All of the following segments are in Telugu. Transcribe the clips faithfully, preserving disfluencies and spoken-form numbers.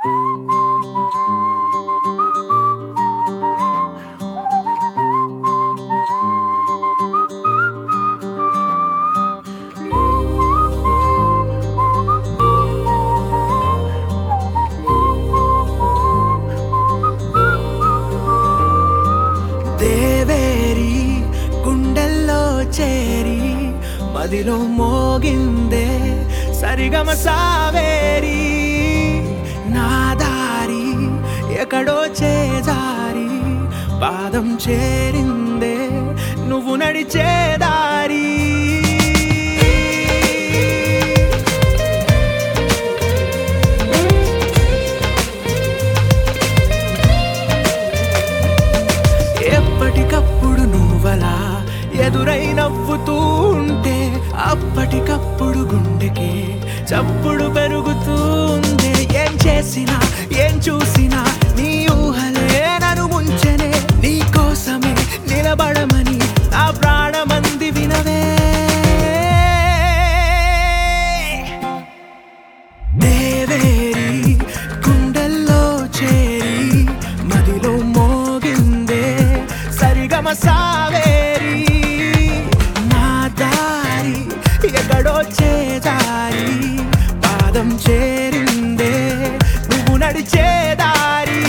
దేవేరి గుండెల్లో చేరి మదిలో మోగిందే సరిగమ సావేరి నా దారి ఎక్కడో చేజారి పాదం చేరిందే నువ్వు నడిచే దారి ఎప్పటికప్పుడు నువ్వలా ఎదురై నవ్వుతూ ఉంటే అప్పటికప్పుడు గుండెకి చప్పుడు పెరుగుతుంది. ఏం చేసినా ఏం చూసినా నీ ఊహలే నన్ను ముంచెనే, నీ కోసమే నిలబడమని నా ప్రాణమంది వినవే. దేవేరి గుండెల్లో చేరి మదిలో మోగిందే సరిగమ సావేరి నా దారి ఎక్కడో చేదారి పాదం చేరిందే నువ్వు నడిచే దారి.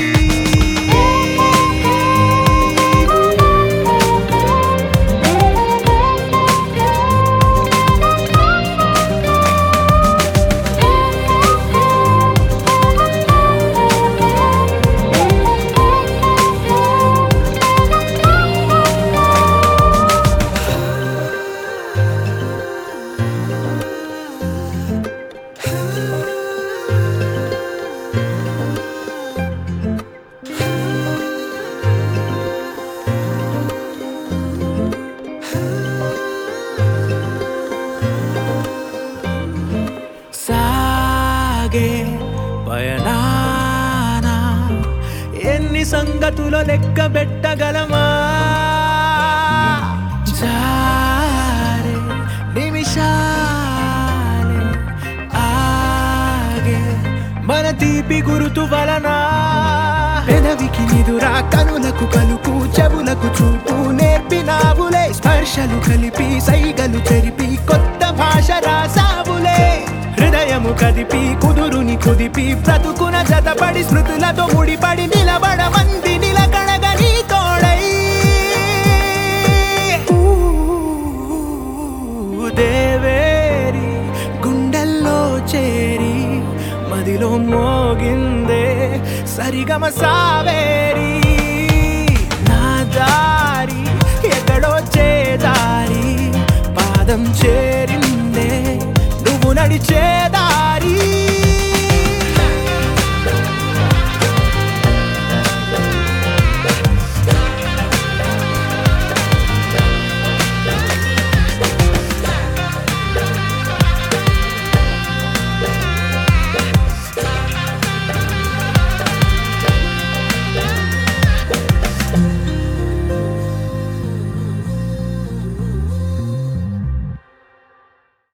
సాగే పయనాన ఎన్ని సంగతులు లెక్క పెట్టగలమా, జారే నిమిషాలే ఆగే మన తీపి గురుతు వలన. పెదవికి నిదురా కనులకు కలుపు చెవులకు చూపు నేర్పినావులే, స్పర్శలు కలిపి సైగలు చెరిపి కొత్త భాష రాసావులే. హృదయము కదిపి కుదురుని కుదిపి బ్రతుకున జతపడి స్మృతులతో ముడిపడి నిలబడమంది నిలకడగా నీ తోడై. దేవేరి గుండెల్లో చేరి మదిలో మోగిందే సరిగమ సావేరి నా దారి ఎక్కడో చేదారి పాదం చేరిందే నువ్వు నడిచే దారి.